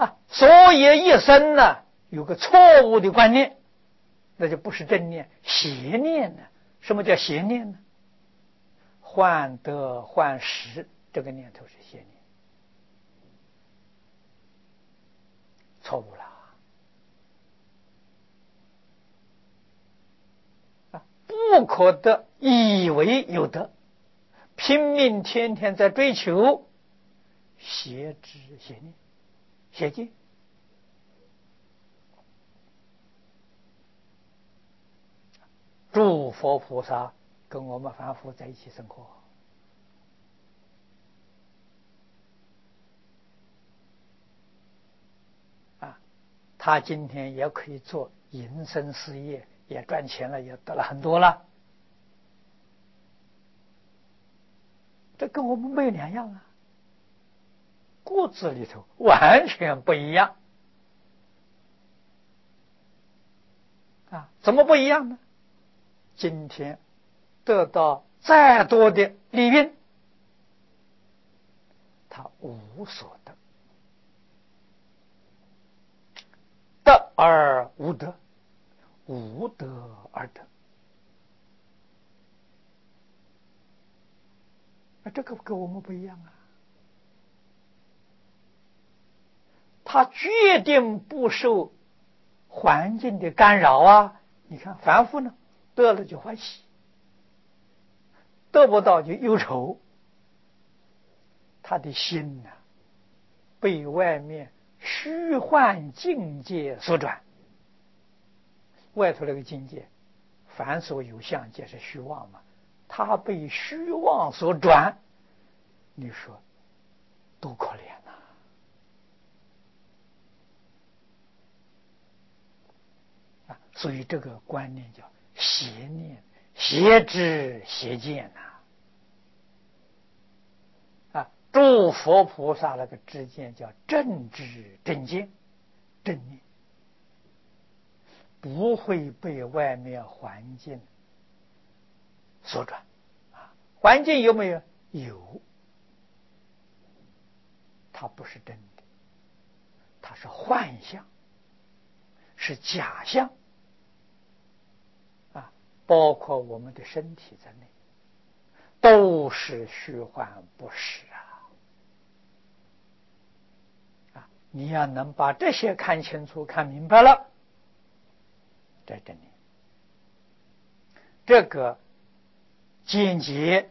所以一生呢有个错误的观念，那就不是正念，邪念呢。什么叫邪念呢？患得患失，这个念头是邪念，错误了。不可得，以为有得，拼命天天在追求，邪知邪念邪见。诸佛菩萨跟我们凡夫在一起生活，他今天也可以做营生事业，也赚钱了，也得了很多了，这跟我们没有两样啊，骨子里头完全不一样怎么不一样呢？今天得到再多的利润，他无所得，得而无得，无得而得，这个跟我们不一样啊。他决定不受环境的干扰啊。你看凡夫呢，得了就欢喜，得不到就忧愁，他的心被外面虚幻境界所转。外头那个境界，凡所有相皆是虚妄嘛，他被虚妄所转，你说多可怜所以这个观念叫邪念、邪知、邪见诸佛菩萨那个知见叫正知正见正念，不会被外面环境所转环境有没有？有，它不是真的，它是幻象，是假象包括我们的身体在内，都是虚幻不实你要能把这些看清楚、看明白了，在这里，这个见解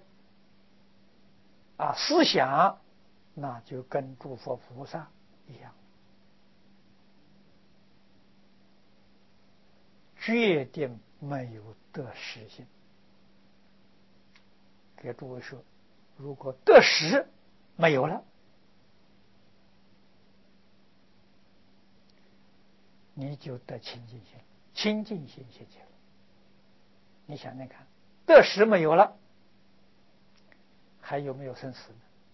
思想，那就跟诸佛菩萨一样，决定没有得失心。给诸位说，如果得失没有了，你就得清净心，清净心现前了。你想想看，得失没有了，还有没有生死呢？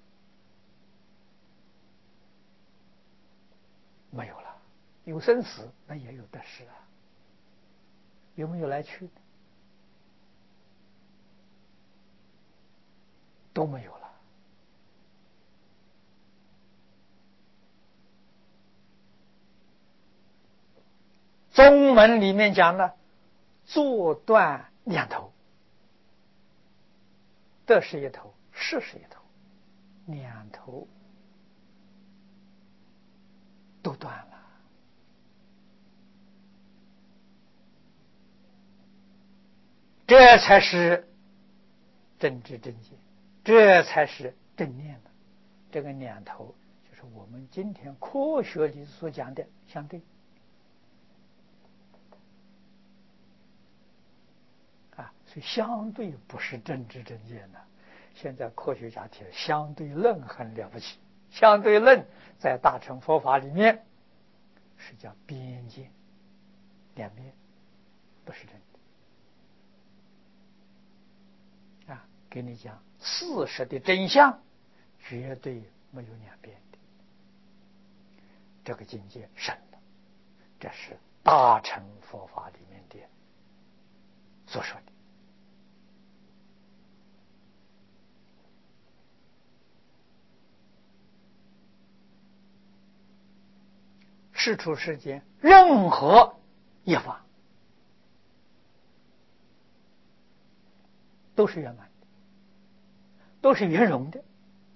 没有了。有生死，那也有得失有没有来去呢？都没有了。宗门里面讲了，坐断两头，得是一头，失是一头，两头都断了。这才是正知正见，这才是正念的。这个两头就是我们今天科学里所讲的相对所以相对不是正知正见的。现在科学家提的相对论很了不起，相对论在大乘佛法里面是叫边界，两边不是真的给你讲事实的真相，绝对没有两边的。这个境界深了，这是大乘佛法里面的所说的。 世出世间任何一法都是圆满的，都是圆融的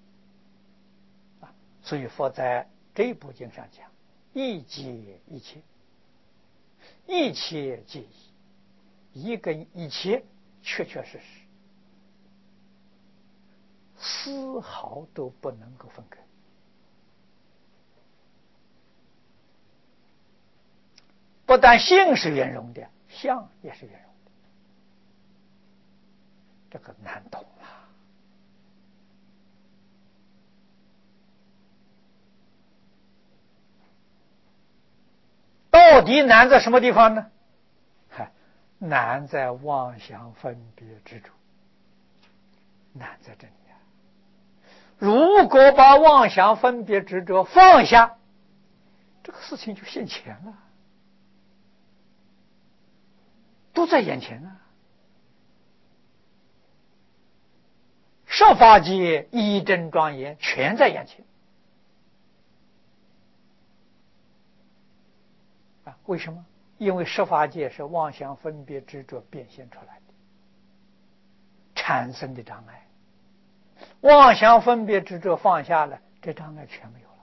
所以佛在这一部经上讲，一即一切，一切即一，一跟一切确确实实丝毫都不能够分割。不但性是圆融的，相也是圆融的，这个难懂了。到底难在什么地方呢？难在妄想分别执着，难在这里啊！如果把妄想分别执着放下，这个事情就现前了，都在眼前啊！十法界一真庄严，全在眼前为什么？因为十法界是妄想分别执着变现出来的，产生的障碍。妄想分别执着放下了，这障碍全没有了。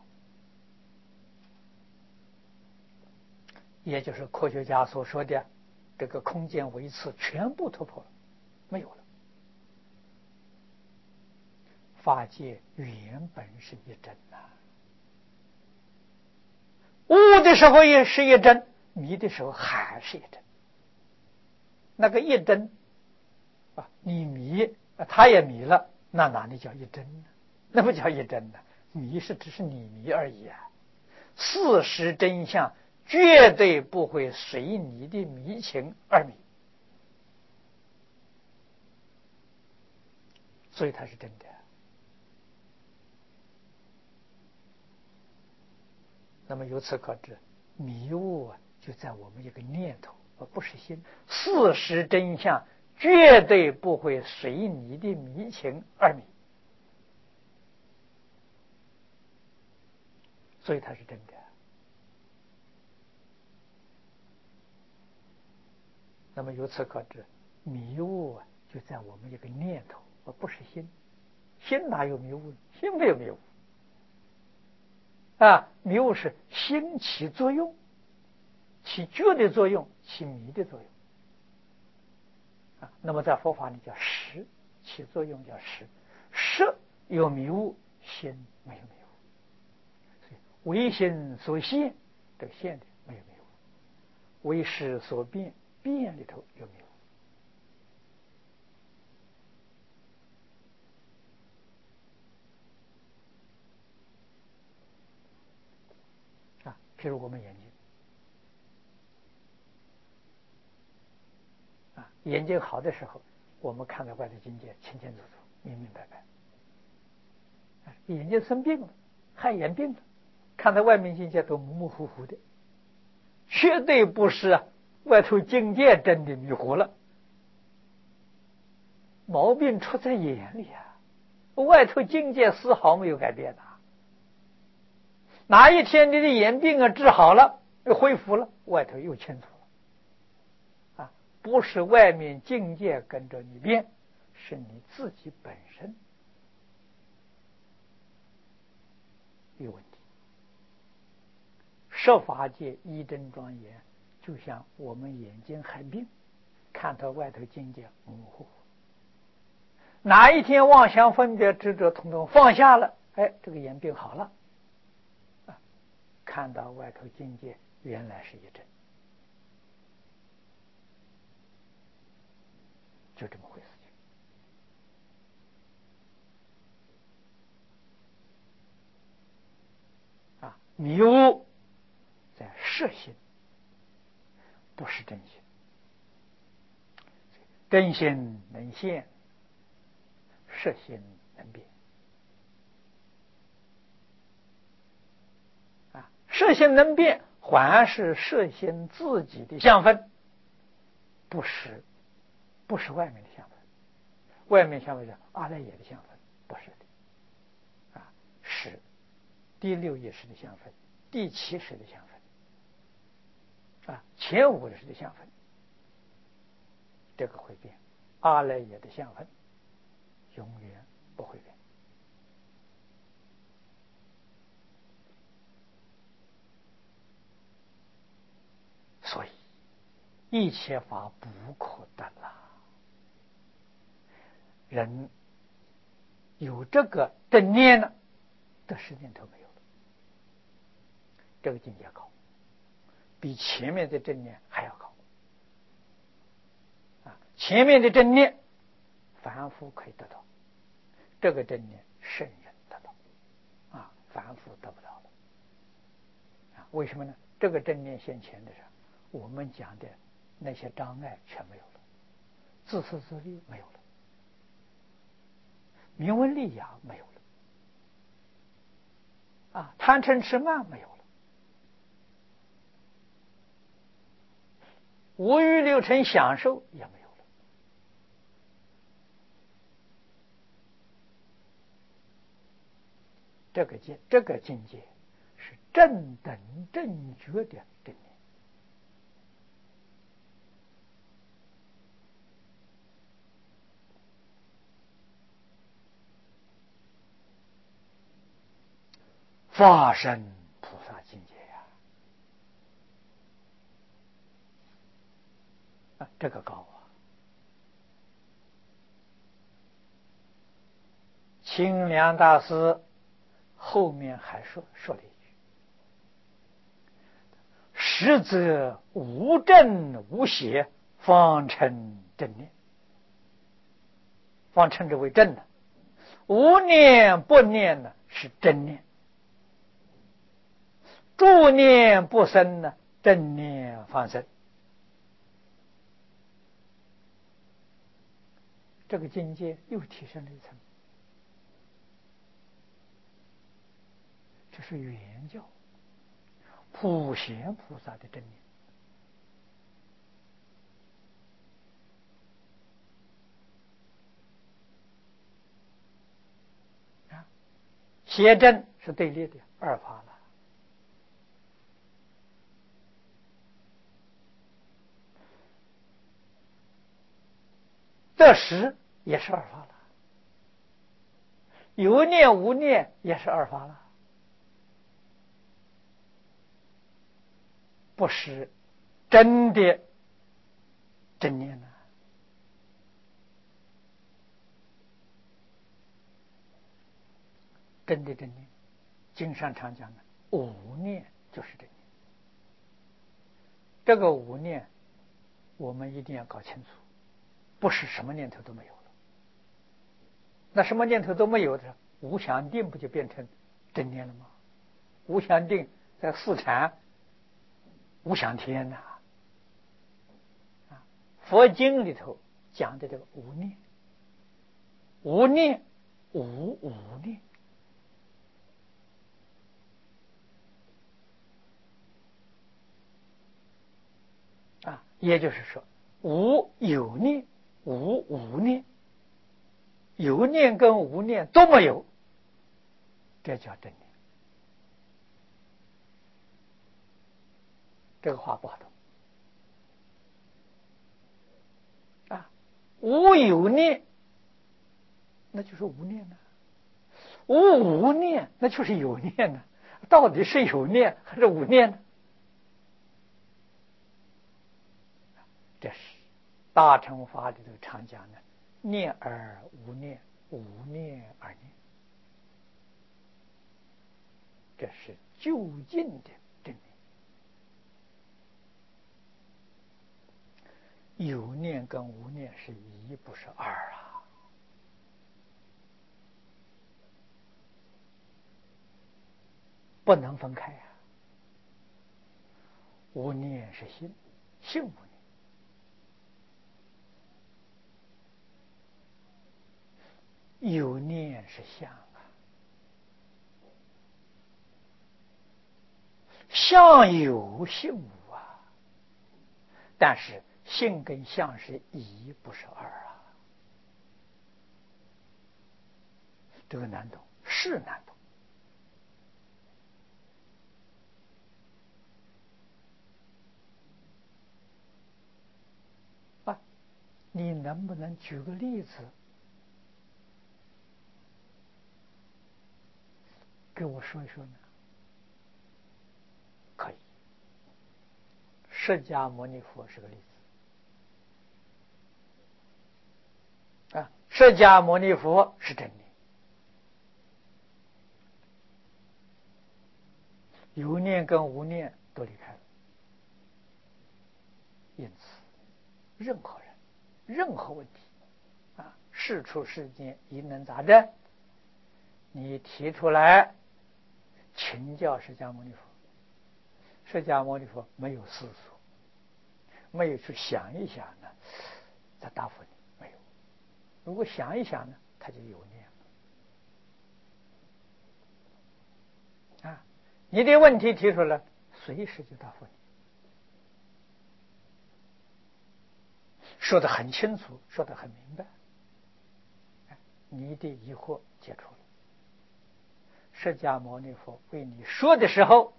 也就是科学家所说的这个空间维次全部突破了，没有了。法界原本是一真悟的时候也是一真，迷的时候还是一真。那个一真你迷他也迷了，那哪里叫一真呢？那不叫一真呢，迷是只是你迷而已啊。事实真相绝对不会随你的迷情而迷，所以它是真的。那么由此可知，迷雾就在我们一个念头，而不是心。事实真相绝对不会随你的迷情而迷，所以它是真的。那么由此可知，迷雾就在我们一个念头，而不是心。心哪有迷雾？心没有迷雾迷雾是心起作用，起觉的作用，起迷的作用那么在佛法里叫识，起作用叫识。识有迷雾，心没有迷雾。为心所现，这个现的没有迷雾；为识所变，变里头有迷雾譬如我们眼睛眼睛好的时候，我们看到外的境界清清楚楚、明明白白。眼睛生病了，害眼病了，看到外面境界都模模糊糊的，绝对不是外头境界真的迷糊了，毛病出在眼里外头境界丝毫没有改变哪一天你的眼病治好了，恢复了，外头又清楚了不是外面境界跟着你变，是你自己本身有问题。十法界一真庄严，就像我们眼睛害病，看到外头境界模模糊糊，哪一天妄想分别执着统统放下了，这个眼病好了看到外头境界原来是一真，就这么回事情迷雾在摄心，不是真心。真心能现，摄心能变摄心能变，还是摄心自己的相分，不是外面的相分。外面相分是阿赖耶的相分，不是的是第六意识的相分，第七识的相分， 前五识的相分，这个会变；阿赖耶的相分，永远不会变。所以一切法不可得了。人有这个正念了，得失念头没有了，这个境界高，比前面的正念还要高。前面的正念凡夫可以得到，这个正念圣人得到，凡夫得不到了。为什么呢？这个正念现前的时候，我们讲的那些障碍全没有了，自私自利没有了，名闻利养没有了，贪嗔痴慢没有了，五欲六尘享受也没有了。这个境界是正等正觉的正念。法身菩萨境界呀，这个高啊！清凉大师后面还说了一句：“实则无正无邪，方称正念。”方称之为正的，无念不念呢是真念，助念不生呢，正念方生。这个境界又提升了一层，这是原教普贤菩萨的正念。邪正是对立的，二法了。得失也是二法了，有念无念也是二法了，不是真的正念呢。真的正念，经上常讲的无念就是正念。这个无念我们一定要搞清楚，不是什么念头都没有了。那什么念头都没有的，无想定不就变成正念了吗？无想定在四禅无想天呐，佛经里头讲的这个无念，无念无念，也就是说，无有念，无念，有念跟无念都没有，这叫正念。这个话不好懂无有念，那就是无念呢；无念，那就是有念呢。到底是有念还是无念呢？这是大乘法里头常讲的念而无念，无念而念，这是究竟的正念。有念跟无念是一，不是二啊！不能分开啊！无念是心，性无念；有念是相啊，相有性无啊。但是性跟相是一，不是二啊！这个难懂，是难懂。 你能不能举个例子给我说一说呢？可以，释迦牟尼佛是个例子啊。释迦牟尼佛是真念，有念跟无念都离开了，因此任何人任何问题啊，事出世间疑难杂症，你提出来请教释迦牟尼佛，释迦牟尼佛没有思索，没有去想一想呢，再答复你，没有。如果想一想呢，他就有念了啊。你的问题提出来，随时就答复你，说得很清楚，说得很明白，你的疑惑解除了。释迦牟尼佛为你说的时候，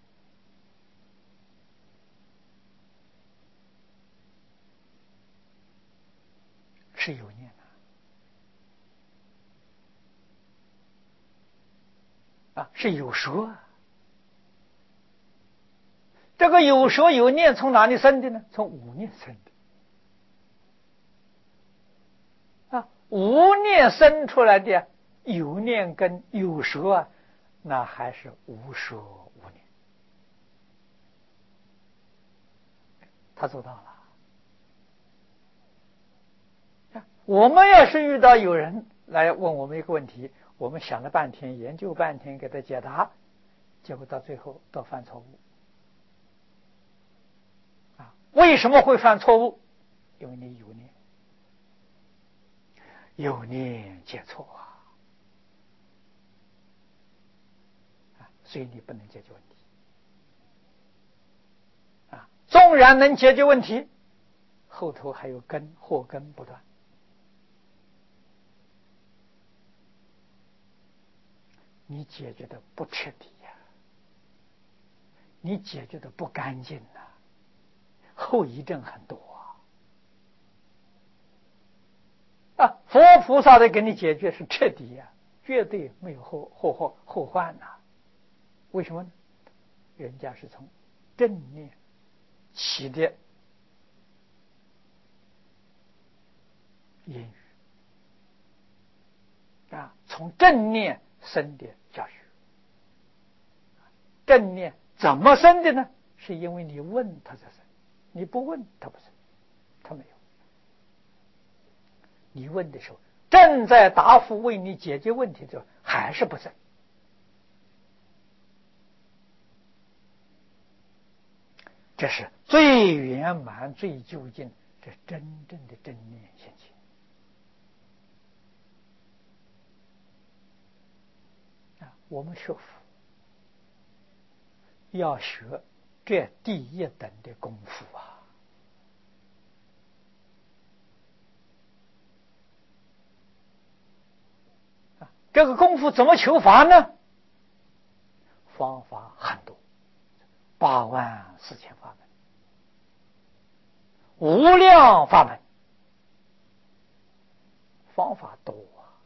是有念的啊，是有说啊。这个有说有念从哪里生的呢？从无念生的啊。无念生出来的有念跟有说啊，那还是无说无念，他做到了。我们要是遇到有人来问我们一个问题，我们想了半天，研究半天给他解答，结果到最后都犯错误啊。为什么会犯错误？因为你有念，有念解错啊，所以你不能解决问题啊。纵然能解决问题，后头还有祸根不断，你解决的不彻底呀，你解决的不干净呐，后遗症很多啊。佛菩萨的给你解决是彻底呀，绝对没有后患呐。为什么呢？人家是从正念起的言语啊，从正念生的教学。正念怎么生的呢？是因为你问他才生，你不问他不生，他没有。你问的时候，正在答复为你解决问题的时候，还是不生。这是最圆满、最究竟，这真正的正念现前啊！我们学佛要学这第一等的功夫啊！这个功夫怎么求法呢？方法很多84000法门，无量法门，方法多啊！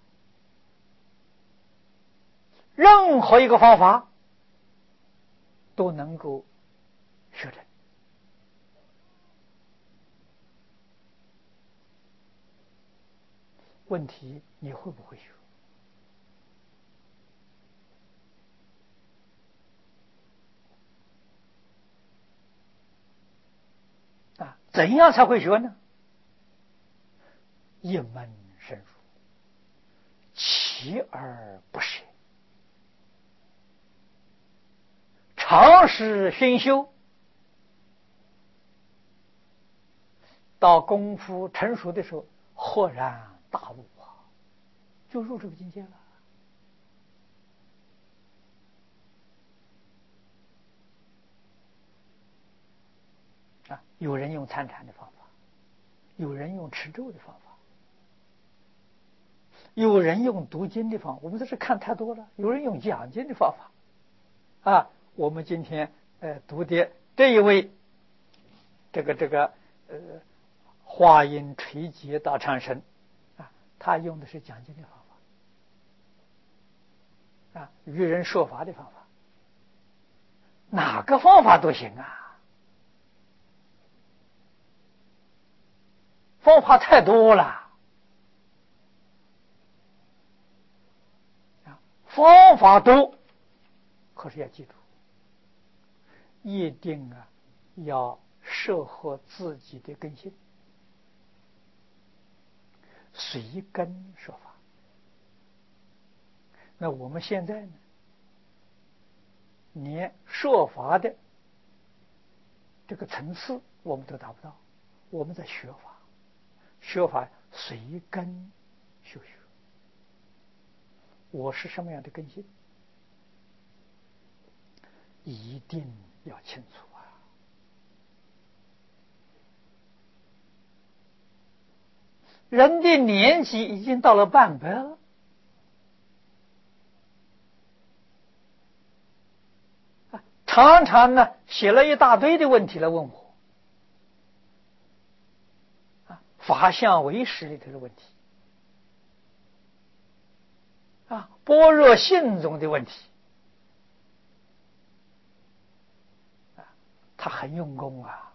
任何一个方法都能够学成。问题你会不会学啊？怎样才会学呢？一门深入，锲而不舍，长时熏修，到功夫成熟的时候，豁然大悟啊，就入这个境界了啊！有人用参禅的方法，有人用持咒的方法，有人用读经的方法，我们这是看太多了。有人用讲经的方法啊。我们今天读的这一位这个华阴垂结道长生啊，他用的是讲经的方法啊，与人说法的方法，哪个方法都行啊，方法太多了啊，方法多，可是要记住，一定啊要适合自己的根性，随根说法。那我们现在呢，连说法的这个层次我们都达不到，我们在学法，学法随根修学。我是什么样的根性，一定要清楚啊！人的年纪已经到了半百了，常常呢写了一大堆的问题来问我，法相唯识里头的问题，般若性中的问题，他很用功啊，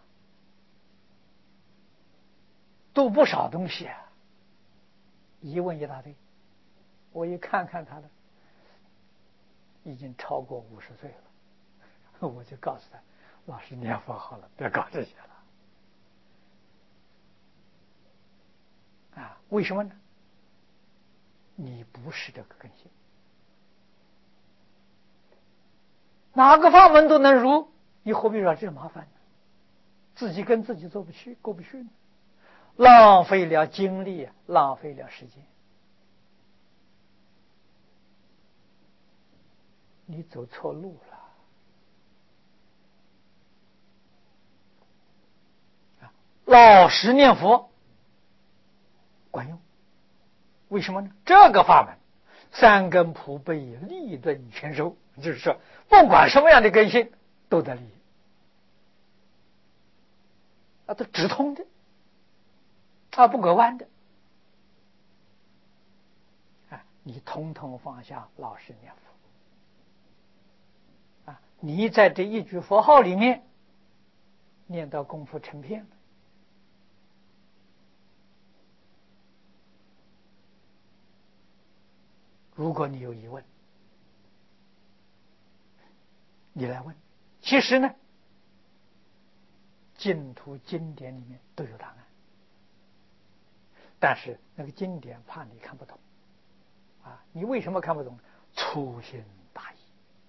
读不少东西啊，疑问一大堆。我一看看他的，已经超过50岁了，我就告诉他，老师念佛好了，别搞这些了啊！为什么呢？你不是这个根性，哪个法门都能入，你何必惹这麻烦呢？自己跟自己过不去呢，浪费了精力，浪费了时间，你走错路了。老实念佛管用，为什么呢？这个法门三根普被，利钝全收，就是说不管什么样的根性都得利益都直通的不拐弯的你统统放下，老实念佛你在这一句佛号里面念到功夫成片了。如果你有疑问，你来问。其实呢，净土经典里面都有答案，但是那个经典怕你看不懂你为什么看不懂？粗心大意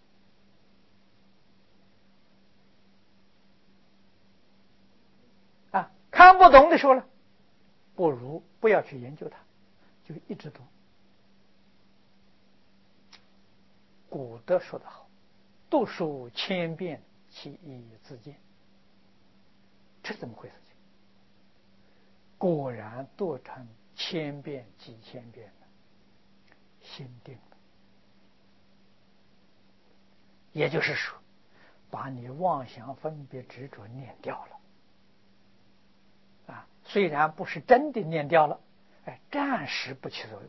看不懂的时候呢，不如不要去研究它，就一直读。古德说得好，读书千遍，其义自见。这怎么回事情？果然读成千遍几千遍了，心定了。也就是说，把你妄想分别执着念掉了虽然不是真的念掉了，暂时不起作用，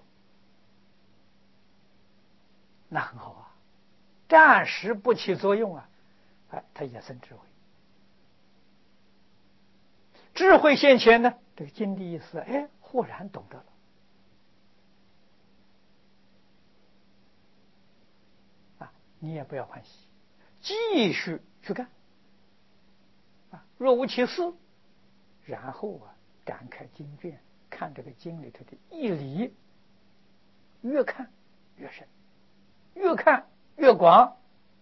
那很好暂时不起作用它也生智慧。智慧现前呢，这个经的意思忽然懂得了你也不要欢喜，继续去干若无其事，然后展开经卷，看这个经里头的义理，越看越深，越看越广，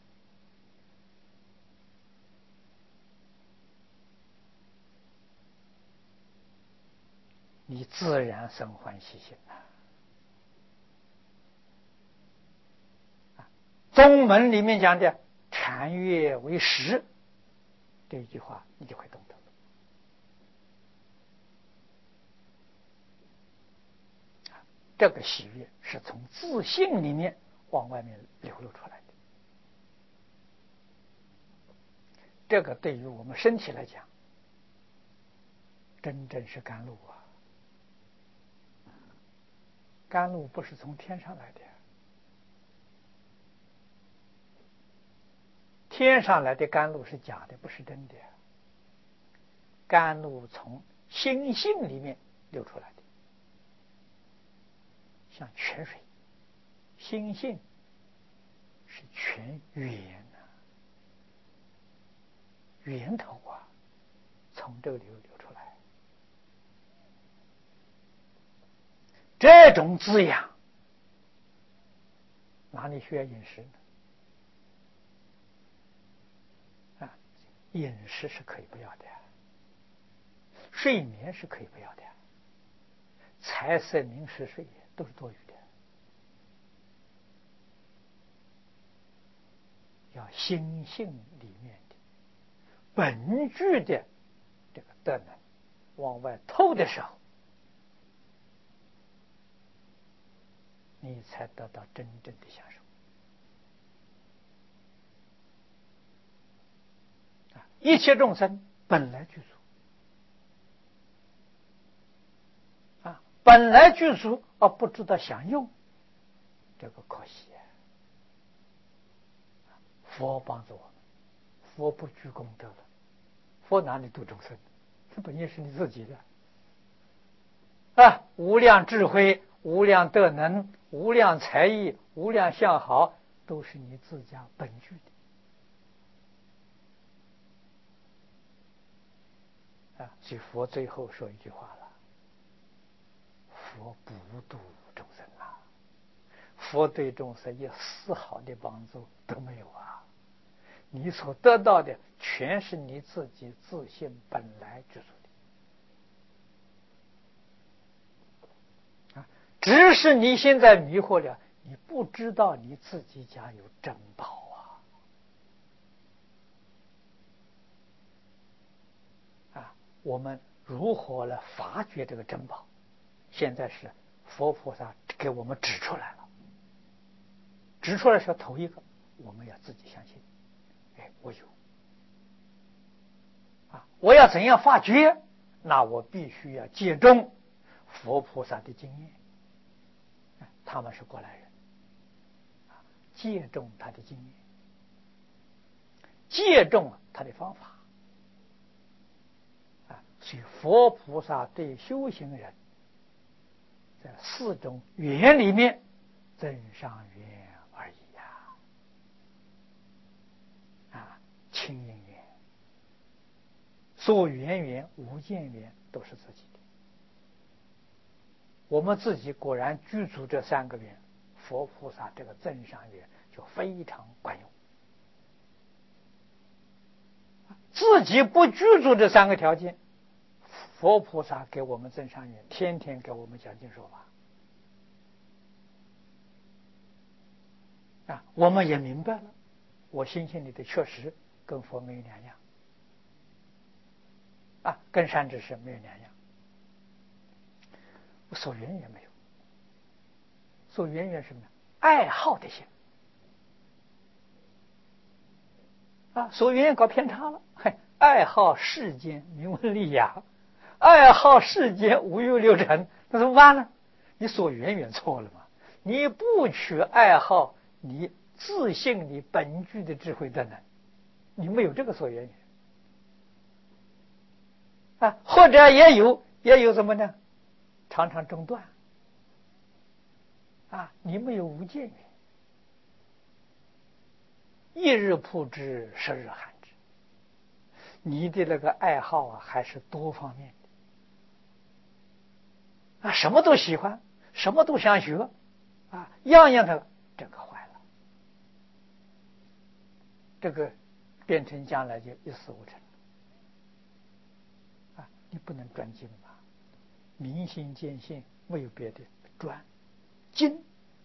你自然生欢喜心宗门里面讲的禅悦为实，这一句话你就会懂得这个喜悦是从自信里面往外面流露出来的。这个对于我们身体来讲， 真正是甘露啊！甘露不是从天上来的，天上来的甘露是假的，不是真的。甘露从心性里面流出来的，像泉水，心性是泉源啊，源头啊，从这个流出来。这种滋养，哪里需要饮食呢？饮食是可以不要的，睡眠是可以不要的，财色名食睡都是多余的。要心性里面的本具的这个德能往外透的时候，你才得到真正的享受。一切众生本来具足本来具足而不知道享用，这个可惜。佛帮助我们，佛不居功德了，佛哪里度众生？这本应是你自己的无量智慧、无量德能、无量才艺、无量相好，都是你自家本具的所以佛最后说一句话了：佛不度众生啊！佛对众生一丝毫的帮助都没有啊！你所得到的全是你自己自性本来具足的只是你现在迷惑了，你不知道你自己家有珍宝我们如何来发掘这个珍宝？现在是佛菩萨给我们指出来了，指出来是头一个，我们要自己相信，我有我要怎样发掘？那我必须要借重佛菩萨的经验，他们是过来人，借重他的经验，借重他的方法所以佛菩萨对修行人在4种缘里面，增上缘而已清净缘、所缘缘、无间缘都是自己的。我们自己果然具足这3个缘，佛菩萨这个增上缘就非常管用。自己不具足这3个条件，佛菩萨给我们增上缘，天天给我们讲经说法我们也明白了，我心里的确实跟佛没有两样跟善知识没有两样，所缘也没有。所缘是什么？爱好的心所缘搞偏差了，爱好世间名闻利养，爱好世间五欲六尘，那怎么办呢？你所缘错了嘛？你不去爱好你自性你本具的智慧的呢，你没有这个所缘或者也有什么呢？常常中断你没有无间缘，一日曝之，10日寒之。你的那个爱好还是多方面的什么都喜欢，什么都想学样样的，这个坏了，这个变成将来就一事无成你不能专精明心见性，没有别的，专精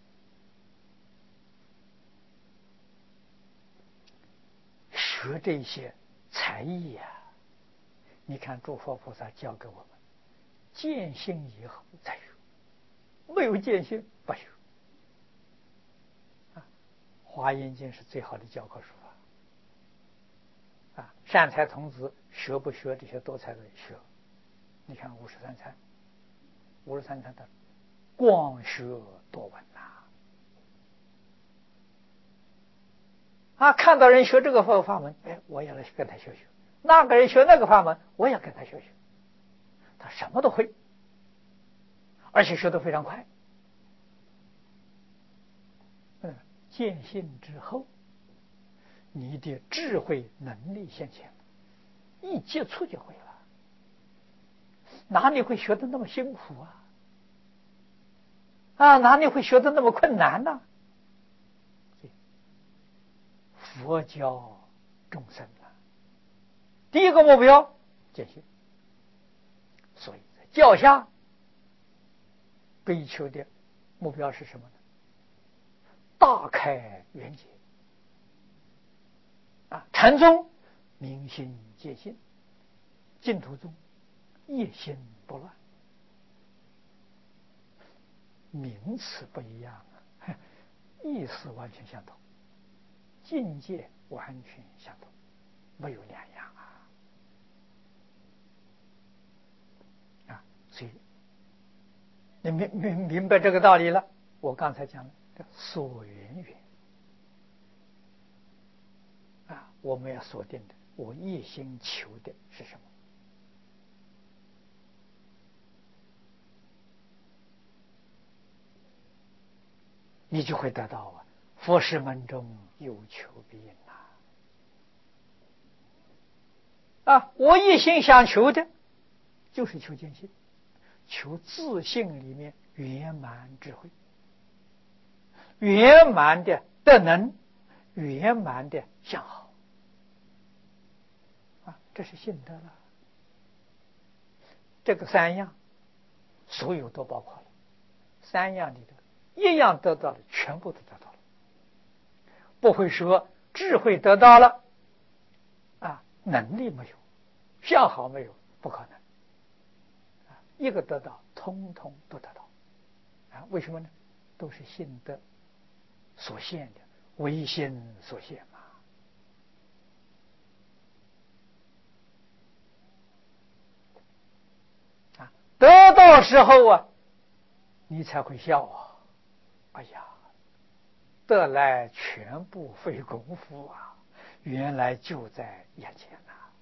学这些才艺你看诸佛菩萨教给我们，见性以后再学，没有见性不学华严经是最好的教科书善财童子学不学这些多才的学你看53参的光学多闻看到人学这个法门，我也来跟他学学；那个人学那个法门，我也跟他学学。他什么都会，而且学得非常快。见性之后，你的智慧能力现前，一接触就会了，哪里会学得那么辛苦哪里会学得那么困难呢？佛教众生第一个目标见性，所以在教下追求的目标是什么呢？大开圆解禅宗明心见性，净土宗一心不乱。名词不一样意思完全相同，境界完全相同，没有两样所以你明白这个道理了。我刚才讲了所缘缘我们要锁定的，我一心求的是什么？你就会得到佛事门中有求必应我一心想求的就是求见性，求自性里面圆满智慧，圆满的德能，圆满的相好这是信德了。这个三样所有都包括了，三样里头一样得到了，全部都得到了，不会说智慧得到了能力没有，相好没有，不可能一个得到，通通都得到为什么呢？都是信德所现的，唯心所现得到时候你才会笑哎呀，得来全不费功夫原来就在眼前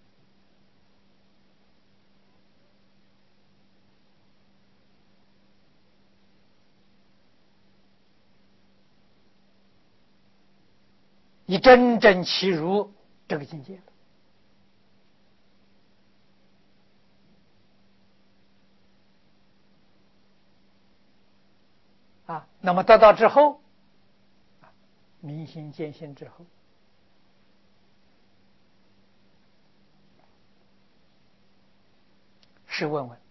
你真正契入这个境界那么得到之后明心见性之后，试问问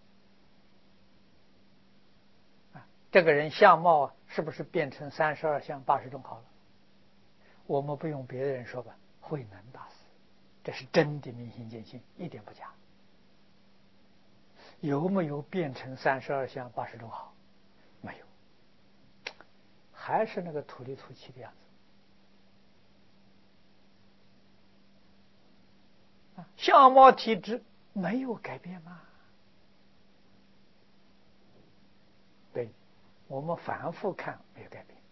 这个人相貌是不是变成32相80种好了？我们不用别人说吧，慧能大师，这是真的明心见性，一点不假。有没有变成32相80种好？没有，还是那个土里土气的样子相貌体质没有改变吗？对，我们反复看没有改变。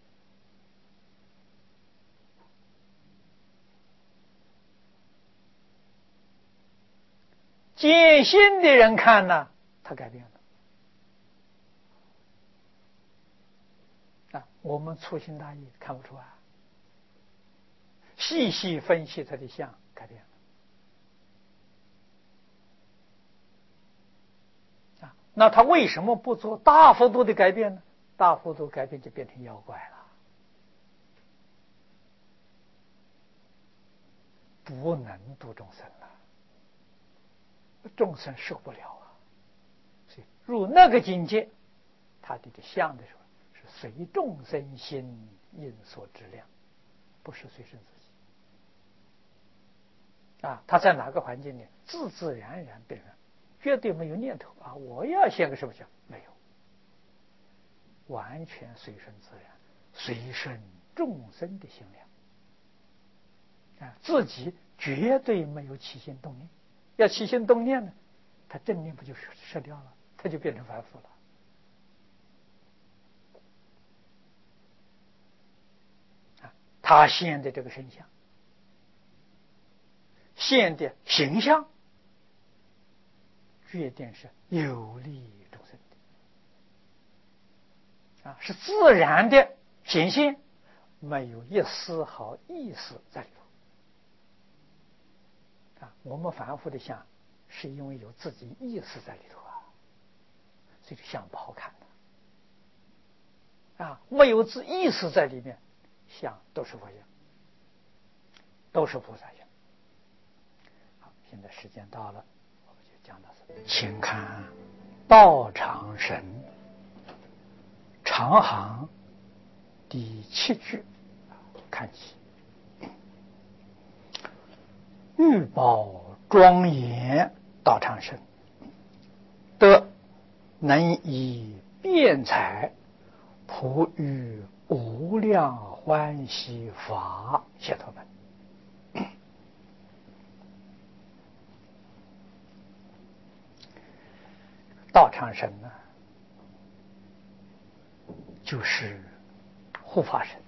见性的人看呢，他改变了我们粗心大意看不出细细分析他的相，改变了那他为什么不做大幅度的改变呢？大幅度改变就变成妖怪了，不能度众生了，众生受不了所以入那个境界，他的相的时候是随众生心应所知量，不是随身自己他在哪个环境里自自然然变成，绝对没有念头我要现个什么相，没有，完全随顺自然，随顺众生的心量自己绝对没有起心动念。要起心动念呢， 他正念不就失掉了，他就变成凡夫了。他现的这个身相，现的形象，决定是有利众生的是自然的显现，没有一丝毫意识在里头我们凡夫的相是因为有自己意识在里头所以这相不好看的没有自意识在里面，相都是佛相，都是菩萨相。好，现在时间到了，我们就讲到这。请看道场神长行第7句看起，玉宝庄严道场神，得能以辩才普于无量欢喜法解脱门。道场神呢，就是护法神。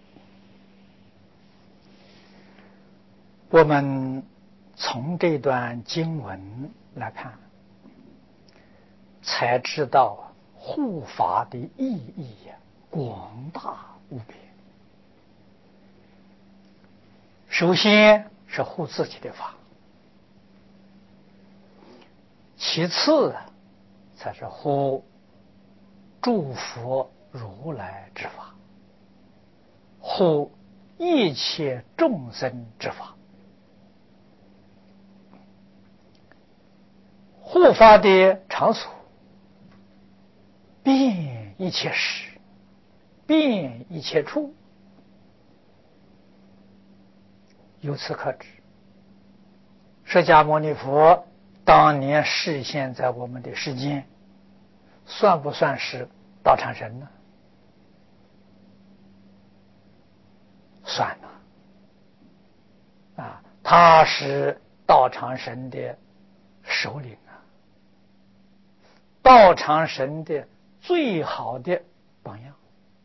我们从这段经文来看，才知道护法的意义广大无边。首先是护自己的法，其次才是护诸佛如来之法，护一切众生之法。护法的场所，遍一切时，遍一切处。由此可知，释迦牟尼佛当年示现在我们的世间，算不算是道场神呢？算了他是道场神的首领道场神的最好的榜样。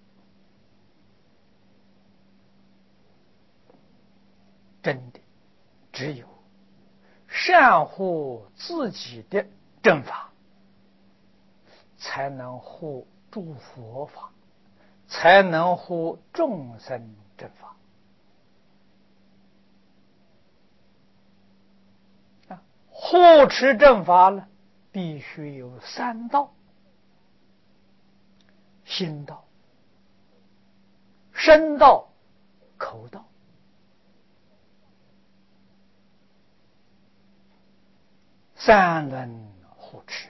真的只有善护自己的正法，才能护诸佛法，才能护众生正法护持正法呢，必须有3道：心道、身道、口道。3轮护持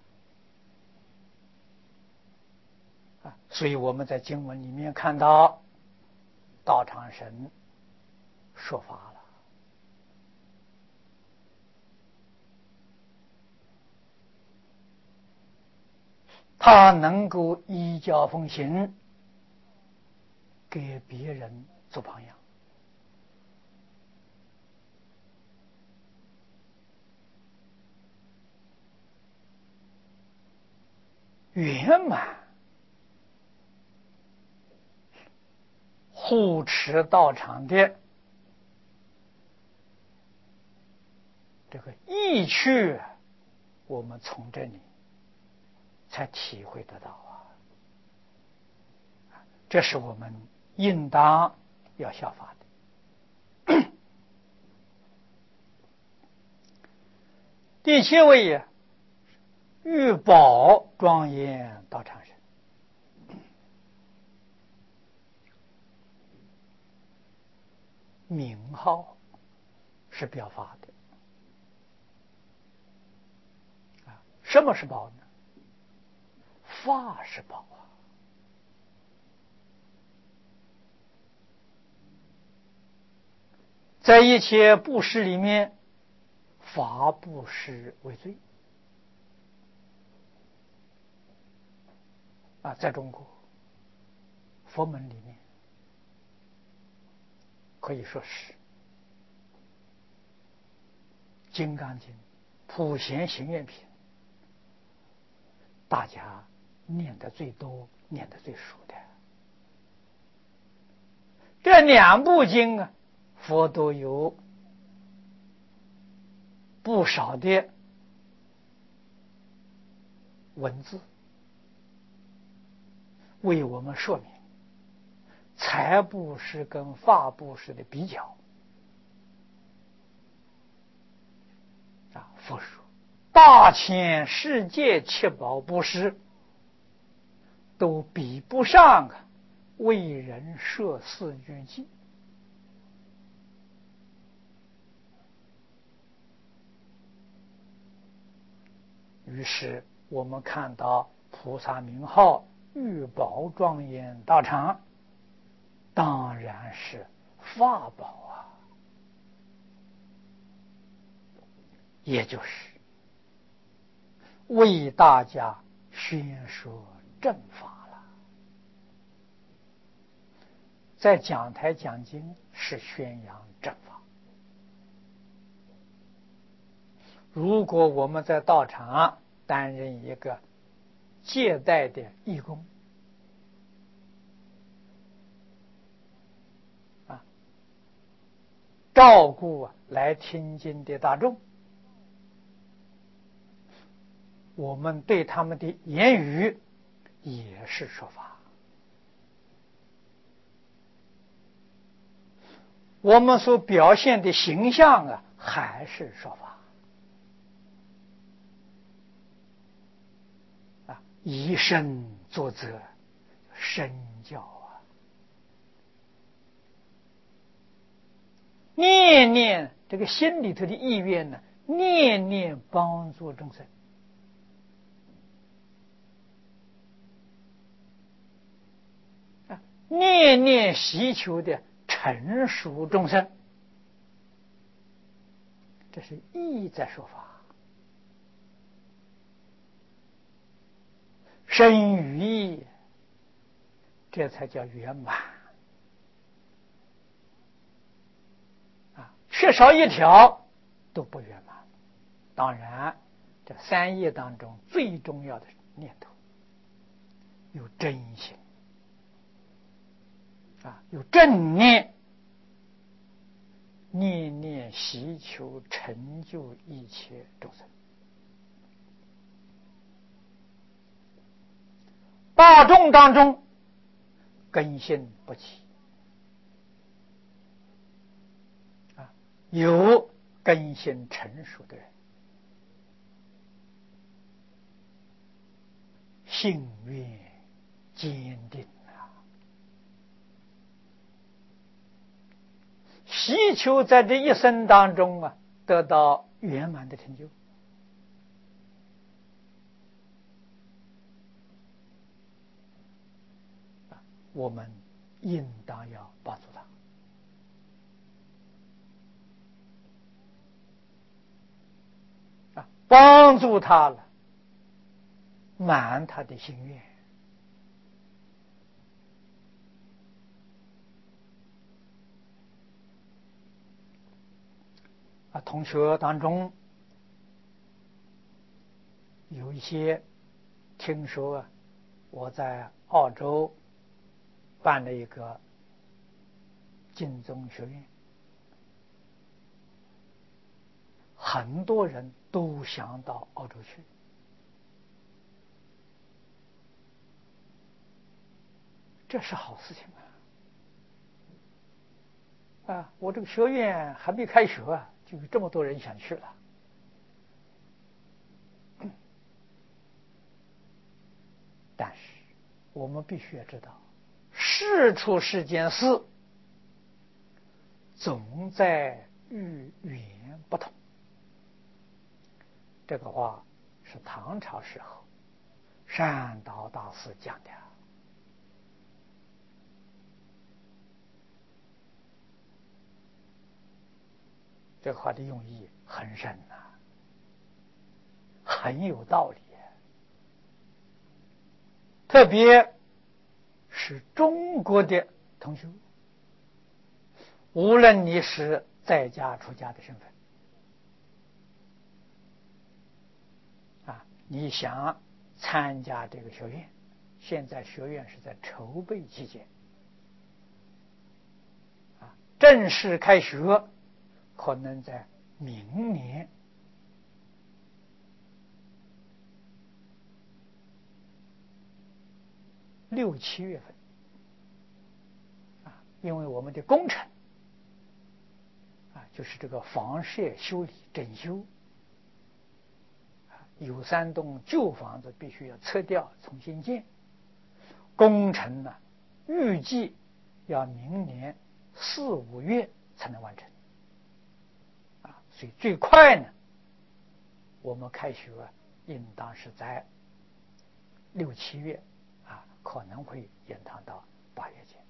所以我们在经文里面看到道场神说法了，他能够依教奉行，给别人做榜样。圆满护持道场的这个意趣，我们从这里才体会得到这是我们应当要效法的。第7位玉宝庄严道场神，名号是表法的什么是宝呢？法是宝在一切布施里面，法布施为最在中国佛门里面可以说是《金刚经》《 普贤行愿品，大家念得最多、念得最熟的。这两部经啊，佛都有不少的文字为我们说明财布施跟法布施的比较。佛说大千世界七宝布施都比不上为人设四句偈。于是我们看到菩萨名号玉宝庄严道场，当然是法宝啊，也就是为大家宣说正法了。在讲台讲经是宣扬正法，如果我们在道场担任一个接待的义工照顾来听经的大众，我们对他们的言语也是说法，我们所表现的形象还是说法。以身作则，身教啊！念念这个心里头的意愿呢，念念帮助众生，念念祈求的成熟众生，这是意在说法。身语意，这才叫圆满缺少一条都不圆满。当然这三业当中最重要的念头有真心有正念，念念祈求成就一切众生。大众当中根性不齐，有根性成熟的人，信愿坚定祈求在这一生当中得到圆满的成就。我们应当要帮助他帮助他了，满他的心愿。同学当中有一些听说我在澳洲办了一个净宗学院，很多人都想到澳洲去。这是好事情我这个学院还没开学就有这么多人想去了。但是我们必须要知道，事出世间事，总在遇缘不同。这个话是唐朝时候善导大师讲的。这个话的用意很深很有道理。特别是中国的同学，无论你是在家出家的身份， 你想参加这个学院，现在学院是在筹备期间，正式开学可能在明年6、7月份，因为我们的工程就是这个房舍修理整修，有3栋旧房子必须要拆掉重新建，工程呢预计要明年4、5月才能完成，所以最快呢，我们开学应当是在6、7月，可能会延长到8月间。